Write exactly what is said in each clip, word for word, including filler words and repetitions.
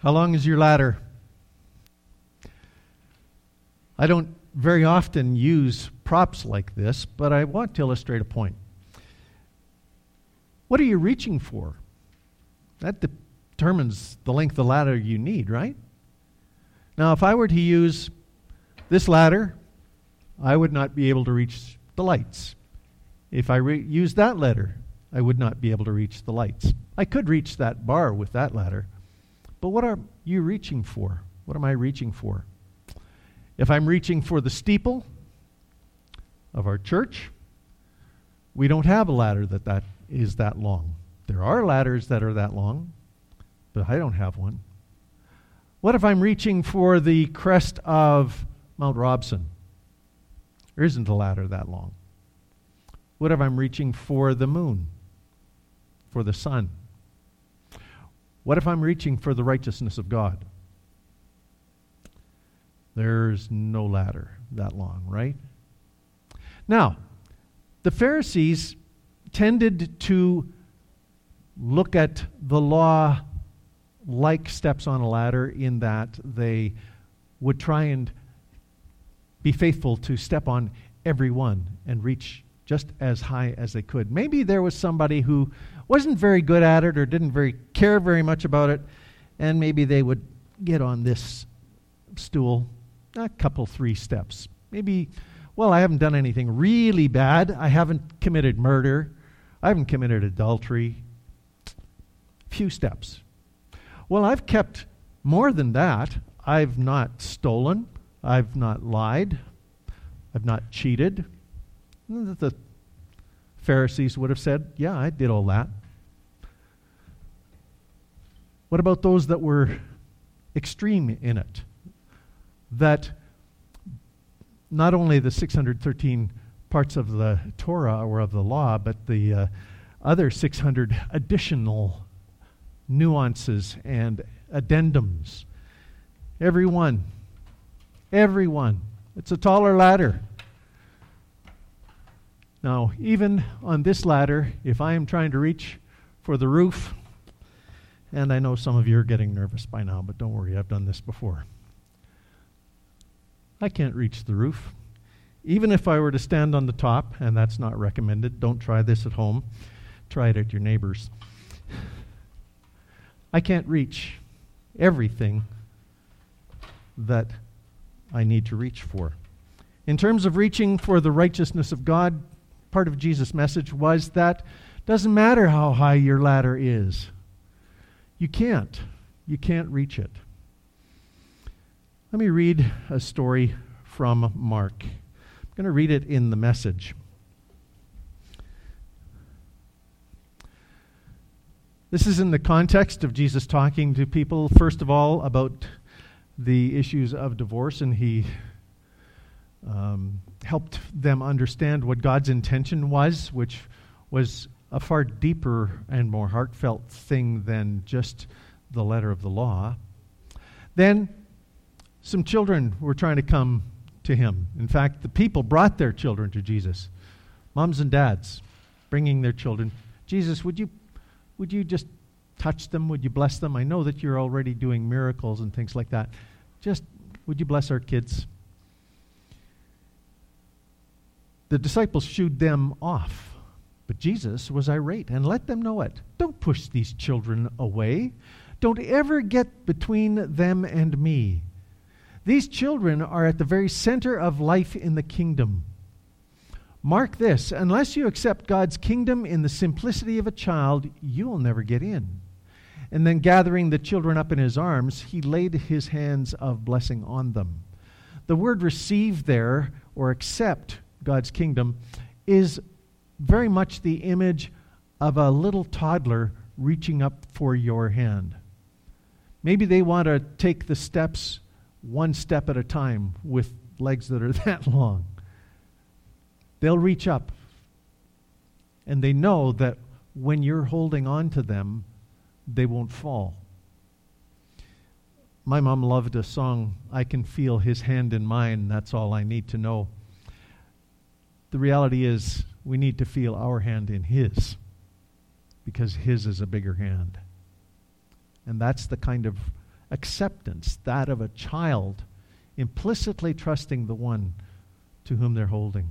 How long is your ladder? I don't very often use props like this, but I want to illustrate a point. What are you reaching for? That determines the length of ladder you need, right? Now, if I were to use this ladder, I would not be able to reach the lights. If I re- use that ladder, I would not be able to reach the lights. I could reach that bar with that ladder, but what are you reaching for? What am I reaching for? If I'm reaching for the steeple of our church, we don't have a ladder that, that is that long. There are ladders that are that long, but I don't have one. What if I'm reaching for the crest of Mount Robson? There isn't a ladder that long. What if I'm reaching for the moon, for the sun? What if I'm reaching for the righteousness of God? There's no ladder that long, right? Now, the Pharisees tended to look at the law like steps on a ladder in that they would try and be faithful to step on every one and reach just as high as they could. Maybe there was somebody who wasn't very good at it or didn't very care very much about it, and maybe they would get on this stool a couple, three steps. Maybe, well, I haven't done anything really bad. I haven't committed murder. I haven't committed adultery. Few steps. Well, I've kept more than that. I've not stolen. I've not lied. I've not cheated. The Pharisees would have said, yeah, I did all that. What about those that were extreme in it? That not only the six hundred thirteen parts of the Torah or of the law, but the uh, other six hundred additional nuances and addendums. Every one. Every one. It's a taller ladder. Now, even on this ladder, if I am trying to reach for the roof, and I know some of you are getting nervous by now, but don't worry, I've done this before. I can't reach the roof. Even if I were to stand on the top, and that's not recommended, don't try this at home. Try it at your neighbor's. I can't reach everything that I need to reach for. In terms of reaching for the righteousness of God, part of Jesus' message was that it doesn't matter how high your ladder is. You can't. You can't reach it. Let me read a story from Mark. I'm going to read it in the Message. This is in the context of Jesus talking to people, first of all, about the issues of divorce, and he um, helped them understand what God's intention was, which was a far deeper and more heartfelt thing than just the letter of the law. Then some children were trying to come to him. In fact, the people brought their children to Jesus. Moms and dads bringing their children. Jesus, would you would you just touch them? Would you bless them? I know that you're already doing miracles and things like that. Just, would you bless our kids? The disciples shooed them off. But Jesus was irate and let them know it. Don't push these children away. Don't ever get between them and me. These children are at the very center of life in the kingdom. Mark this, unless you accept God's kingdom in the simplicity of a child, you will never get in. And then gathering the children up in his arms, he laid his hands of blessing on them. The word receive there, or accept God's kingdom, is very much the image of a little toddler reaching up for your hand. Maybe they want to take the steps one step at a time with legs that are that long. They'll reach up, and they know that when you're holding on to them, they won't fall. My mom loved a song, I Can Feel His Hand in Mine, That's All I Need to Know. The reality is, we need to feel our hand in His, because His is a bigger hand. And that's the kind of acceptance, that of a child, implicitly trusting the one to whom they're holding.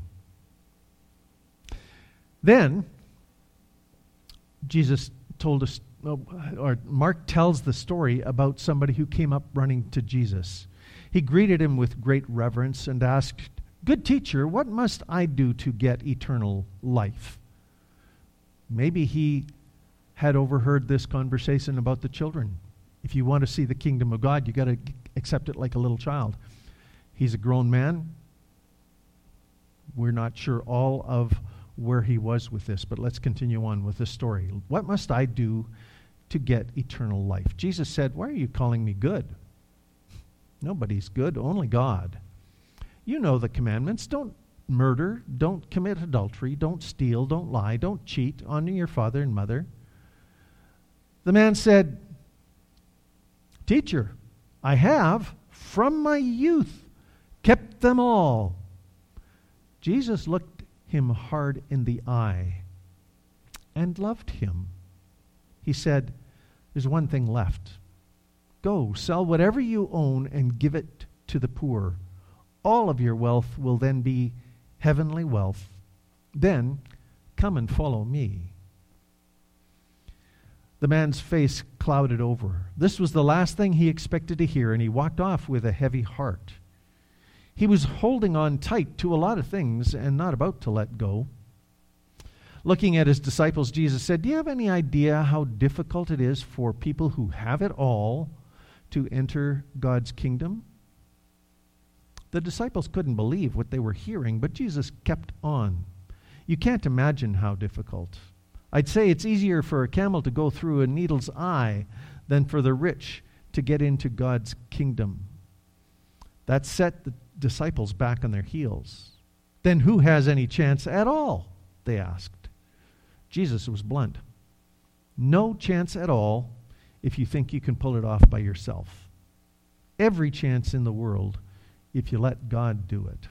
Then, Jesus told us, or Mark tells the story about somebody who came up running to Jesus. He greeted him with great reverence and asked, "Good teacher, what must I do to get eternal life?" Maybe he had overheard this conversation about the children. If you want to see the kingdom of God, you got to accept it like a little child. He's a grown man. We're not sure all of where he was with this, but let's continue on with the story. What must I do to get eternal life? Jesus said, "Why are you calling me good? Nobody's good, only God. You know the commandments. Don't murder, don't commit adultery, don't steal, don't lie, don't cheat, honor your father and mother." The man said, "Teacher, I have from my youth kept them all." Jesus looked him hard in the eye and loved him. He said, "There's one thing left. Go, sell whatever you own and give it to the poor. All of your wealth will then be heavenly wealth. Then come and follow me." The man's face clouded over. This was the last thing he expected to hear, and he walked off with a heavy heart. He was holding on tight to a lot of things and not about to let go. Looking at his disciples, Jesus said, "Do you have any idea how difficult it is for people who have it all to enter God's kingdom?" The disciples couldn't believe what they were hearing, but Jesus kept on. "You can't imagine how difficult. I'd say it's easier for a camel to go through a needle's eye than for the rich to get into God's kingdom." That set the disciples back on their heels. "Then who has any chance at all?" they asked. Jesus was blunt. "No chance at all if you think you can pull it off by yourself. Every chance in the world if you let God do it."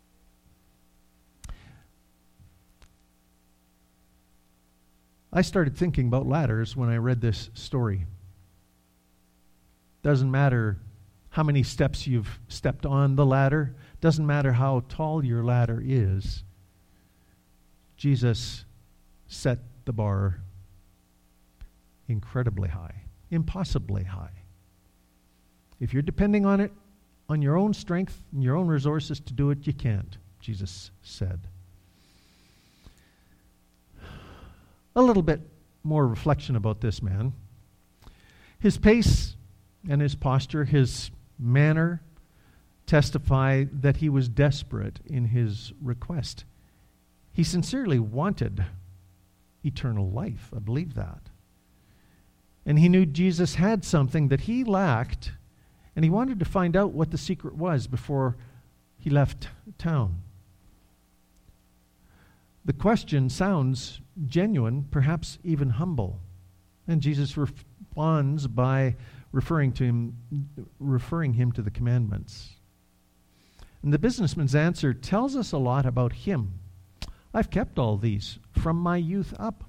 I started thinking about ladders when I read this story. Doesn't matter how many steps you've stepped on the ladder. Doesn't matter how tall your ladder is. Jesus set the bar incredibly high, impossibly high. If you're depending on it, on your own strength and your own resources to do it, you can't, Jesus said. A little bit more reflection about this man. His pace and his posture, his manner testify that he was desperate in his request. He sincerely wanted eternal life. I believe that. And he knew Jesus had something that he lacked, and he wanted to find out what the secret was before he left town. The question sounds genuine, perhaps even humble. And Jesus responds by referring to him, referring him to the commandments. And the businessman's answer tells us a lot about him. "I've kept all these from my youth up."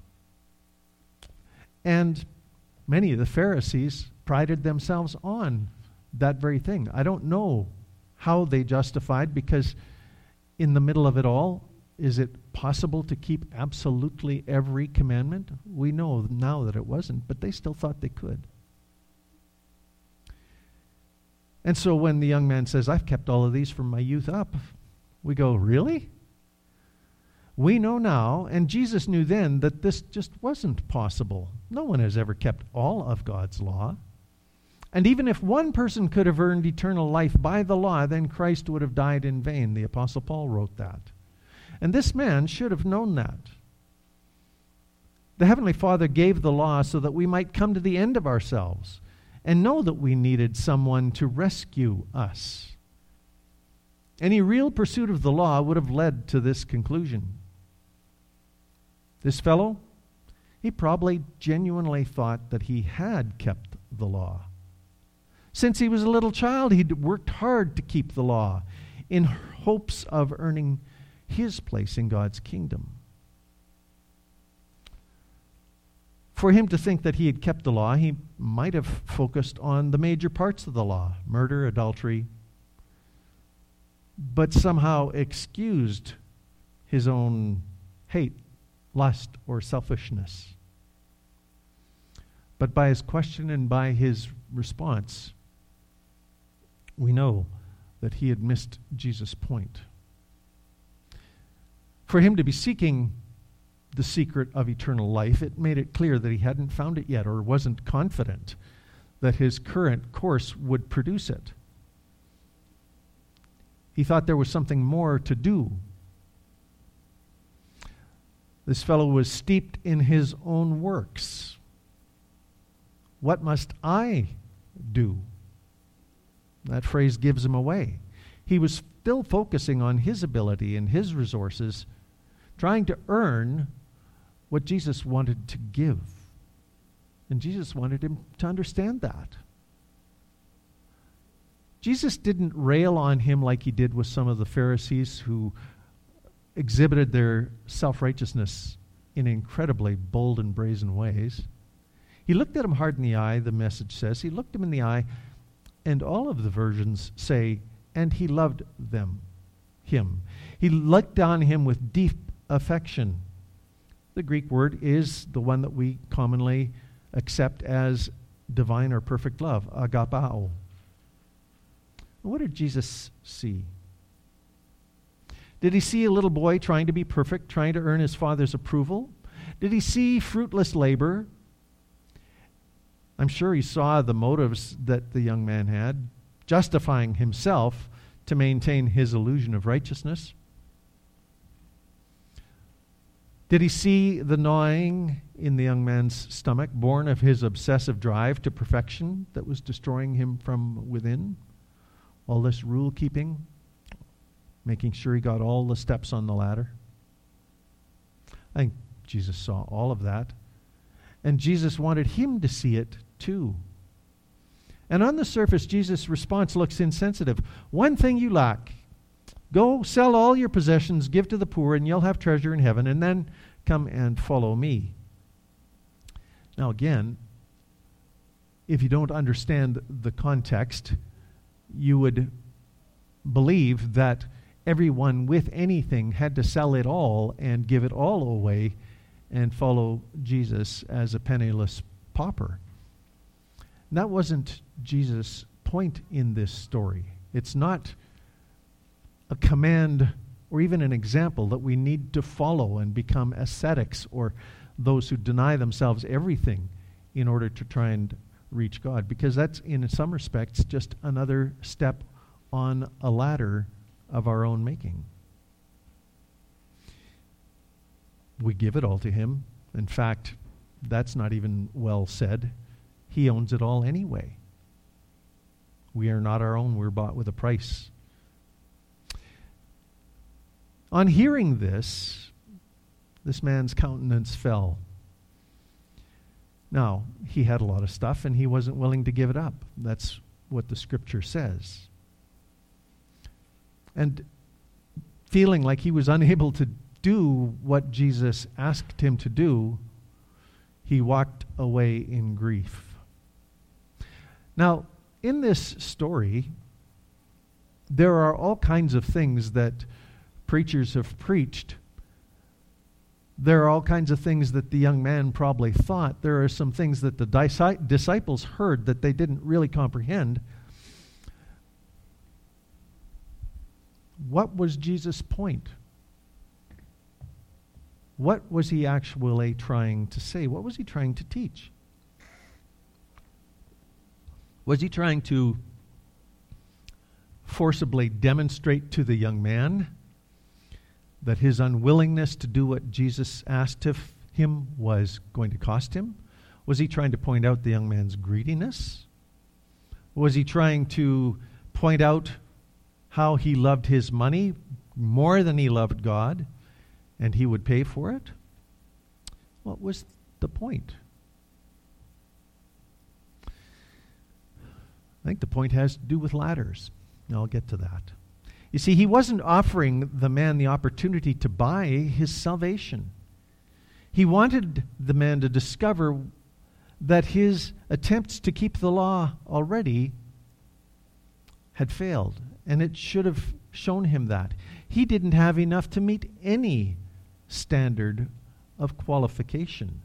And many of the Pharisees prided themselves on that very thing. I don't know how they justified, because in the middle of it all, is it possible to keep absolutely every commandment? We know now that it wasn't, but they still thought they could. And so when the young man says, "I've kept all of these from my youth up," we go, "Really?" We know now, and Jesus knew then, that this just wasn't possible. No one has ever kept all of God's law. And even if one person could have earned eternal life by the law, then Christ would have died in vain. The Apostle Paul wrote that. And this man should have known that. The Heavenly Father gave the law so that we might come to the end of ourselves and know that we needed someone to rescue us. Any real pursuit of the law would have led to this conclusion. This fellow, he probably genuinely thought that he had kept the law. Since he was a little child, he'd worked hard to keep the law in hopes of earning his place in God's kingdom. For him to think that he had kept the law, he might have focused on the major parts of the law, murder, adultery, but somehow excused his own hate, lust, or selfishness. But by his question and by his response, we know that he had missed Jesus' point. For him to be seeking the secret of eternal life, it made it clear that he hadn't found it yet or wasn't confident that his current course would produce it. He thought there was something more to do. This fellow was steeped in his own works. What must I do? That phrase gives him away. He was still focusing on his ability and his resources, trying to earn what Jesus wanted to give. And Jesus wanted him to understand that. Jesus didn't rail on him like he did with some of the Pharisees who exhibited their self-righteousness in incredibly bold and brazen ways. He looked at him hard in the eye, the message says. He looked him in the eye, and all of the versions say, and he loved them, him. He looked on him with deep affection. The Greek word is the one that we commonly accept as divine or perfect love, agapao. What did Jesus see? Did he see a little boy trying to be perfect, trying to earn his father's approval? Did he see fruitless labor? I'm sure he saw the motives that the young man had, justifying himself to maintain his illusion of righteousness. Did he see the gnawing in the young man's stomach, born of his obsessive drive to perfection that was destroying him from within? All this rule-keeping, making sure he got all the steps on the ladder. I think Jesus saw all of that. And Jesus wanted him to see it too. And on the surface, Jesus' response looks insensitive. One thing you lack. Go sell all your possessions, give to the poor, and you'll have treasure in heaven, and then come and follow me. Now again, if you don't understand the context, you would believe that everyone with anything had to sell it all and give it all away and follow Jesus as a penniless pauper. And that wasn't Jesus' point in this story. It's not a command or even an example that we need to follow and become ascetics or those who deny themselves everything in order to try and reach God, because that's in some respects just another step on a ladder of our own making. We give it all to him. In fact, that's not even well said. He owns it all anyway. We are not our own. We're bought with a price. On hearing this, this man's countenance fell. Now, he had a lot of stuff, and he wasn't willing to give it up. That's what the scripture says. And feeling like he was unable to do what Jesus asked him to do, he walked away in grief. Now, in this story, there are all kinds of things that preachers have preached. There are all kinds of things that the young man probably thought. There are some things that the disi- disciples heard that they didn't really comprehend. What was Jesus' point? What was he actually trying to say? What was he trying to teach? Was he trying to forcibly demonstrate to the young man that his unwillingness to do what Jesus asked of him was going to cost him? Was he trying to point out the young man's greediness? Was he trying to point out how he loved his money more than he loved God, and he would pay for it? What was the point? I think the point has to do with ladders. And I'll get to that. You see, he wasn't offering the man the opportunity to buy his salvation. He wanted the man to discover that his attempts to keep the law already had failed, and it should have shown him that. He didn't have enough to meet any standard of qualification.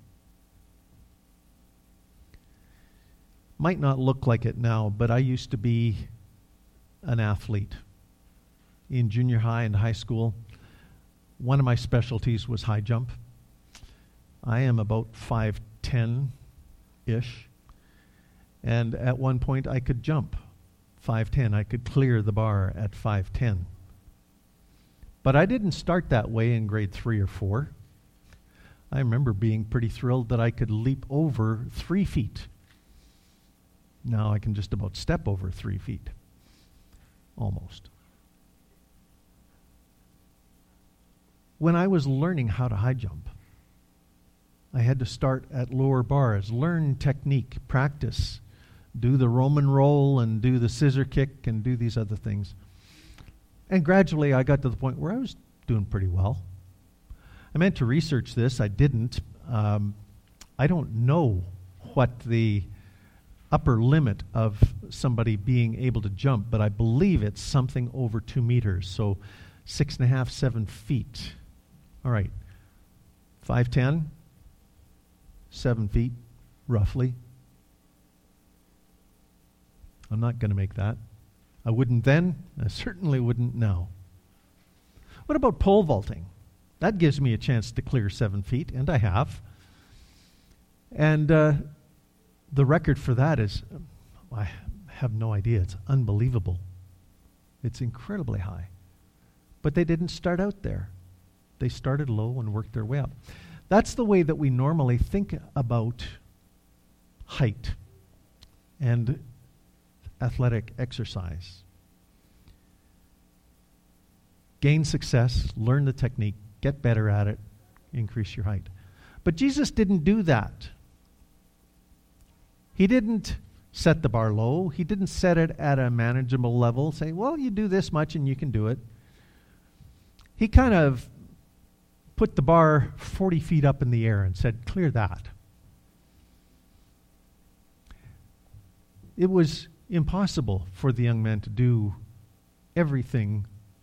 Might not look like it now, but I used to be an athlete. In junior high and high school, one of my specialties was high jump. I am about five ten-ish, and at one point I could jump five ten. I could clear the bar at five ten. But I didn't start that way in grade three or four. I remember being pretty thrilled that I could leap over three feet. Now I can just about step over three feet. Almost. When I was learning how to high jump, I had to start at lower bars, learn technique, practice, do the Roman roll and do the scissor kick and do these other things. And gradually I got to the point where I was doing pretty well. I meant to research this. I didn't. Um, I don't know what the upper limit of somebody being able to jump, but I believe it's something over two meters, so six and a half, seven feet. All right, five ten, seven feet, roughly. I'm not going to make that. I wouldn't then. I certainly wouldn't now. What about pole vaulting? That gives me a chance to clear seven feet, and I have. And uh, the record for that is, I have no idea. It's unbelievable. It's incredibly high. But they didn't start out there. They started low and worked their way up. That's the way that we normally think about height and athletic exercise. Gain success, learn the technique, get better at it, increase your height. But Jesus didn't do that. He didn't set the bar low. He didn't set it at a manageable level, say, well, you do this much and you can do it. He kind of put the bar forty feet up in the air and said, clear that. It was impossible for the young man to do everything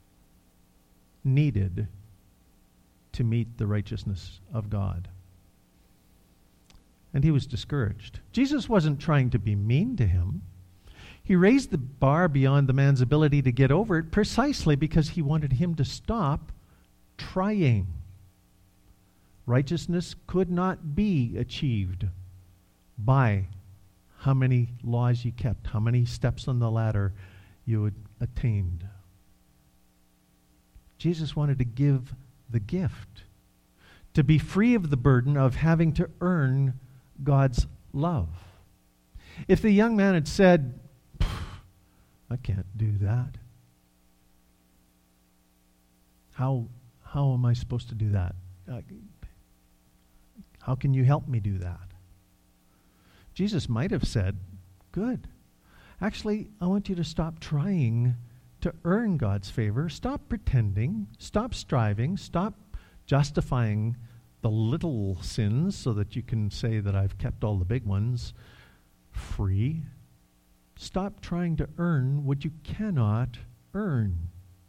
needed to meet the righteousness of God. And he was discouraged. Jesus wasn't trying to be mean to him. He raised the bar beyond the man's ability to get over it precisely because he wanted him to stop trying. Righteousness could not be achieved by how many laws you kept, how many steps on the ladder you had attained. Jesus wanted to give the gift, to be free of the burden of having to earn God's love. If the young man had said, I can't do that. How, how am I supposed to do that? Uh, how can you help me do that? Jesus might have said, good. Actually, I want you to stop trying to earn God's favor. Stop pretending. Stop striving. Stop justifying the little sins so that you can say that I've kept all the big ones free. Stop trying to earn what you cannot earn.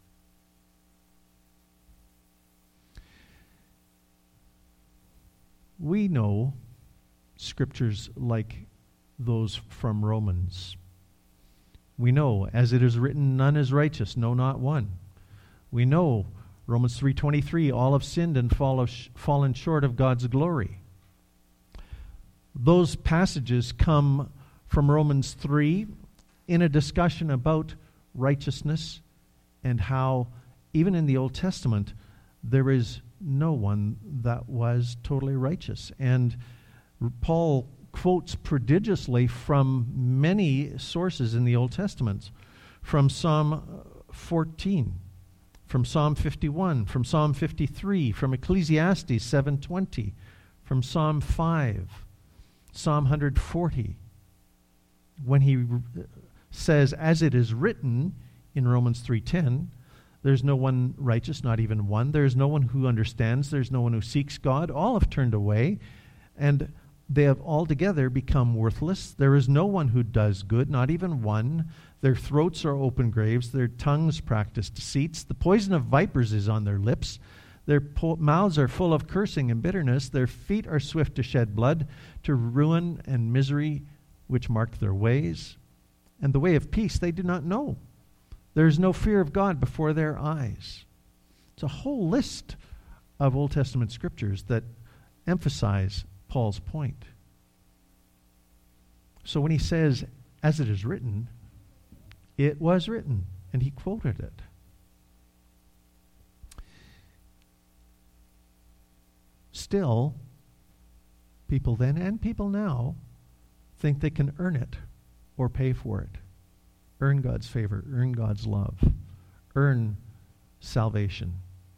We know scriptures like those from Romans. We know, as it is written, none is righteous, no, not one. We know Romans three twenty-three, all have sinned and fall of sh- fallen short of God's glory. Those passages come from Romans three in a discussion about righteousness and how, even in the Old Testament, there is no one that was totally righteous. And Paul quotes prodigiously from many sources in the Old Testament, from Psalm fourteen, from Psalm fifty-one, from Psalm fifty-three, from Ecclesiastes seven twenty, from Psalm five, Psalm one forty, when he says, as it is written in Romans three ten, There's no one righteous, not even one. There's no one who understands. There's no one who seeks God. All have turned away, and they have altogether become worthless. There is no one who does good, not even one. Their throats are open graves. Their tongues practice deceits. The poison of vipers is on their lips. Their po- mouths are full of cursing and bitterness. Their feet are swift to shed blood, to ruin and misery which mark their ways. And the way of peace they do not know. There is no fear of God before their eyes. It's a whole list of Old Testament scriptures that emphasize Paul's point. So when he says, as it is written, it was written, and he quoted it. Still, people then and people now think they can earn it or pay for it. Earn God's favor, earn God's love, earn salvation.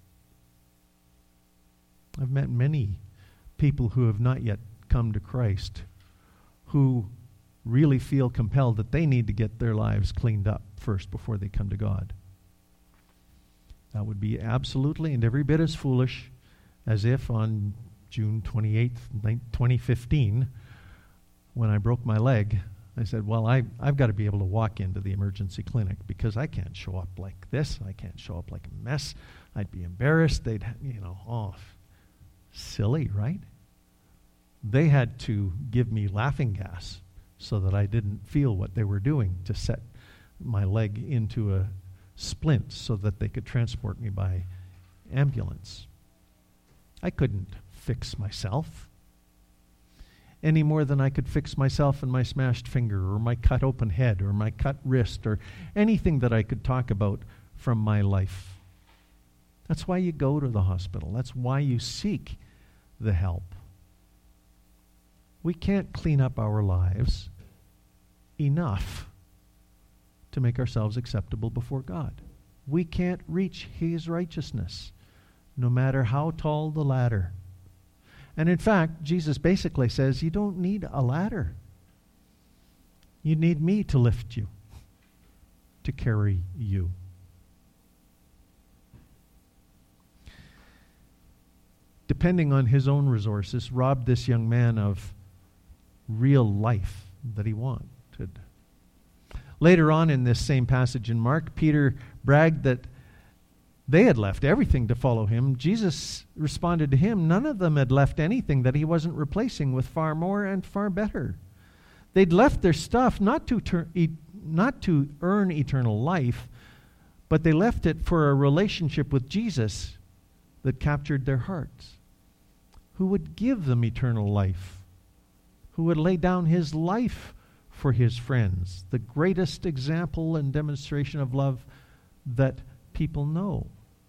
I've met many people who have not yet come to Christ who really feel compelled that they need to get their lives cleaned up first before they come to God. That would be absolutely and every bit as foolish as if on June twenty-eighth, twenty fifteen, when I broke my leg, I said, well, I, I've got to be able to walk into the emergency clinic because I can't show up like this. I can't show up like a mess. I'd be embarrassed. They'd, you know, oh, silly, right? They had to give me laughing gas so that I didn't feel what they were doing to set my leg into a splint so that they could transport me by ambulance. I couldn't fix myself any more than I could fix myself and my smashed finger or my cut open head or my cut wrist or anything that I could talk about from my life. That's why you go to the hospital. That's why you seek the help. We can't clean up our lives enough to make ourselves acceptable before God. We can't reach His righteousness, no matter how tall the ladder. And in fact, Jesus basically says, you don't need a ladder. You need me to lift you, to carry you. Depending on his own resources, robbed this young man of real life that he wanted. Later on in this same passage in Mark, Peter bragged that they had left everything to follow him. Jesus responded to him, none of them had left anything that he wasn't replacing with far more and far better. They'd left their stuff not to, ter- e- not to earn eternal life, but they left it for a relationship with Jesus that captured their hearts, who would give them eternal life, who would lay down his life for his friends, the greatest example and demonstration of love that people know.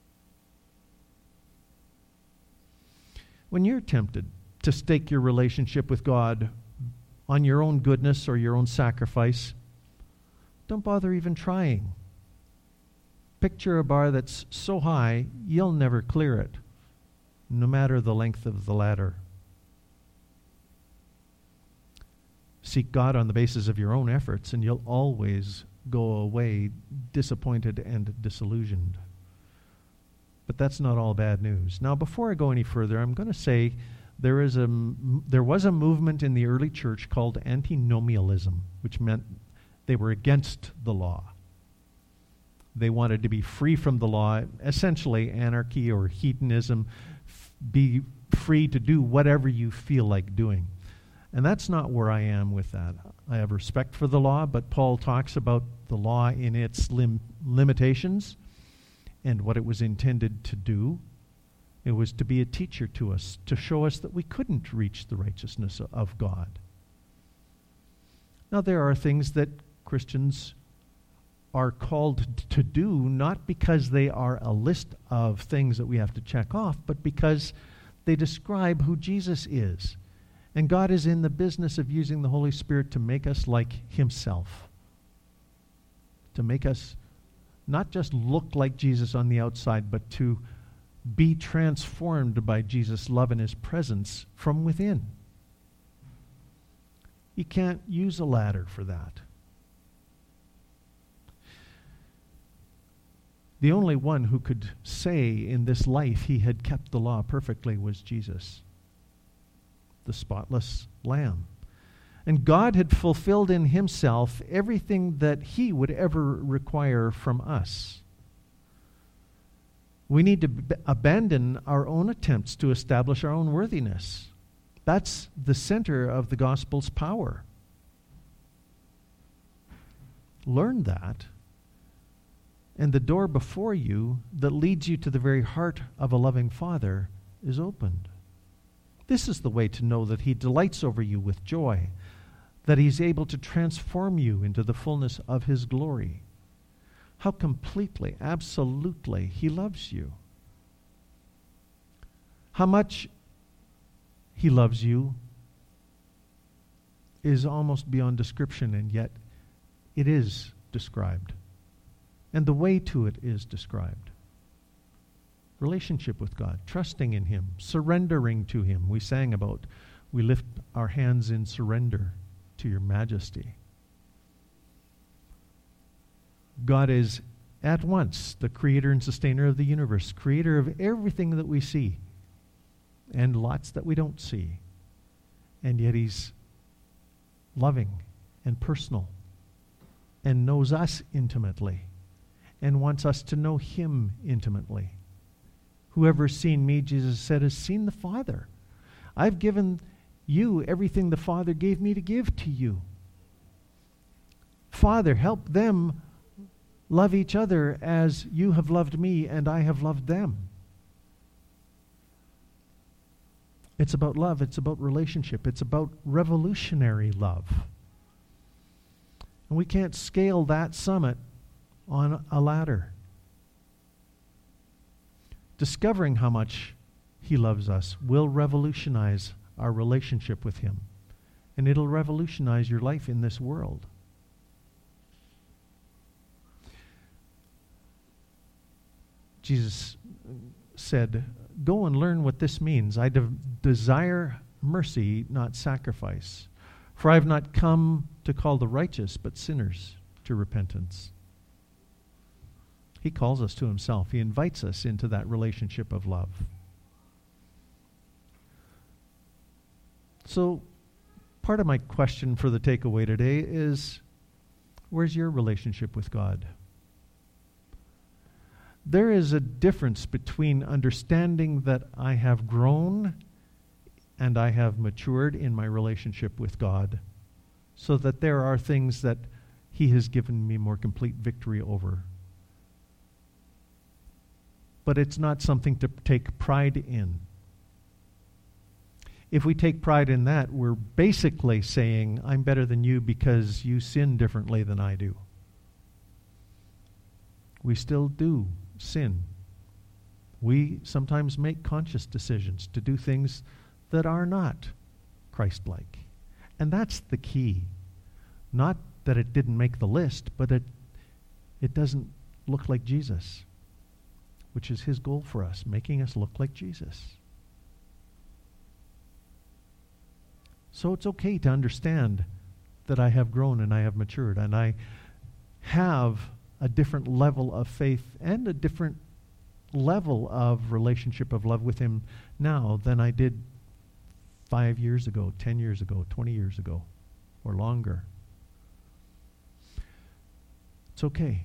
When you're tempted to stake your relationship with God on your own goodness or your own sacrifice, don't bother even trying. Picture a bar that's so high you'll never clear it, no matter the length of the ladder. Seek God on the basis of your own efforts, and you'll always go away disappointed and disillusioned. But that's not all bad news. Now, before I go any further, I'm going to say there is a there was a movement in the early church called antinomianism, which meant they were against the law. They wanted to be free from the law, essentially anarchy or hedonism, f- be free to do whatever you feel like doing. And that's not where I am with that. I have respect for the law, but Paul talks about the law in its lim- limitations and what it was intended to do. It was to be a teacher to us, to show us that we couldn't reach the righteousness of God. Now, there are things that Christians are called to do, not because they are a list of things that we have to check off, but because they describe who Jesus is. And God is in the business of using the Holy Spirit to make us like himself. To make us not just look like Jesus on the outside, but to be transformed by Jesus' love and his presence from within. You can't use a ladder for that. The only one who could say in this life he had kept the law perfectly was Jesus, the spotless Lamb. And God had fulfilled in himself everything that he would ever require from us. We need to b- abandon our own attempts to establish our own worthiness. That's the center of the gospel's power. Learn that, and the door before you that leads you to the very heart of a loving Father is opened. This is the way to know that he delights over you with joy, that he's able to transform you into the fullness of his glory. How completely, absolutely he loves you. How much he loves you is almost beyond description, and yet it is described. And the way to it is described. Relationship with God, trusting in him, surrendering to him. We sang about, we lift our hands in surrender to your majesty. God is at once the creator and sustainer of the universe, creator of everything that we see, and lots that we don't see. And yet he's loving and personal and knows us intimately and wants us to know him intimately. Whoever's seen me, Jesus said, has seen the Father. I've given you everything the Father gave me to give to you. Father, help them love each other as you have loved me and I have loved them. It's about love. It's about relationship. It's about revolutionary love. And we can't scale that summit on a ladder. Discovering how much he loves us will revolutionize our relationship with him. And it'll revolutionize your life in this world. Jesus said, "Go and learn what this means. I de- desire mercy, not sacrifice. For I have not come to call the righteous, but sinners to repentance." He calls us to himself. He invites us into that relationship of love. So, part of my question for the takeaway today is, where's your relationship with God? There is a difference between understanding that I have grown and I have matured in my relationship with God, so that there are things that he has given me more complete victory over. But it's not something to take pride in. If we take pride in that, we're basically saying, I'm better than you because you sin differently than I do. We still do sin. We sometimes make conscious decisions to do things that are not Christ-like. And that's the key. Not that it didn't make the list, but it it doesn't look like Jesus, which is his goal for us, making us look like Jesus. So it's okay to understand that I have grown and I have matured and I have a different level of faith and a different level of relationship of love with him now than I did five years ago, ten years ago, twenty years ago, or longer. It's okay.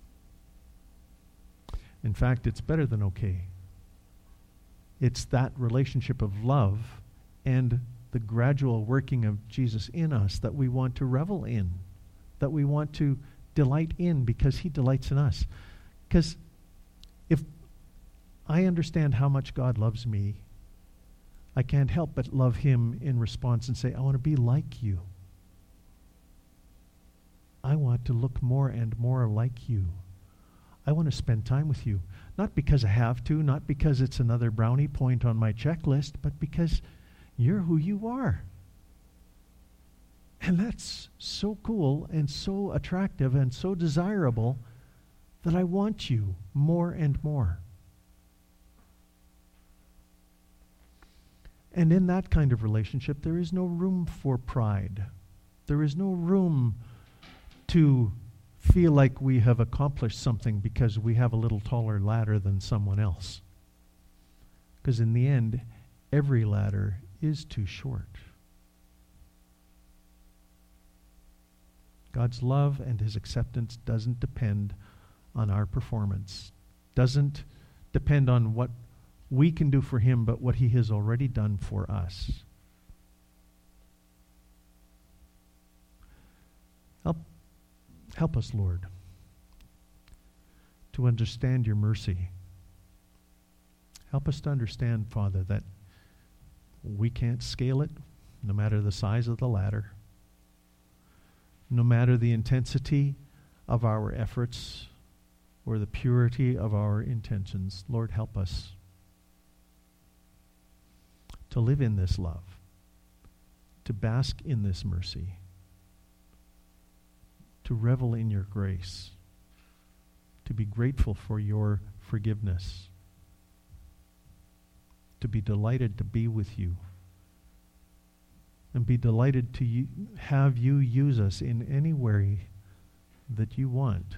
In fact, it's better than okay. It's that relationship of love and the gradual working of Jesus in us that we want to revel in, that we want to delight in because he delights in us. Because if I understand how much God loves me, I can't help but love him in response and say, I want to be like you. I want to look more and more like you. I want to spend time with you. Not because I have to, not because it's another brownie point on my checklist, but because you're who you are. And that's so cool and so attractive and so desirable that I want you more and more. And in that kind of relationship, there is no room for pride. There is no room to feel like we have accomplished something because we have a little taller ladder than someone else. Because in the end, every ladder is too short. God's love and his acceptance doesn't depend on our performance, doesn't depend on what we can do for him, but what he has already done for us. Help, help us, Lord, to understand your mercy. Help us to understand, Father, that we can't scale it, no matter the size of the ladder, no matter the intensity of our efforts or the purity of our intentions. Lord, help us to live in this love, to bask in this mercy, to revel in your grace, to be grateful for your forgiveness, to be delighted to be with you, and be delighted to u- have you use us in any way that you want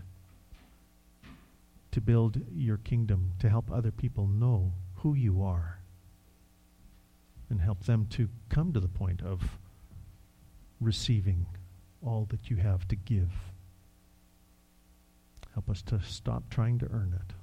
to build your kingdom, to help other people know who you are, and help them to come to the point of receiving all that you have to give. Help us to stop trying to earn it.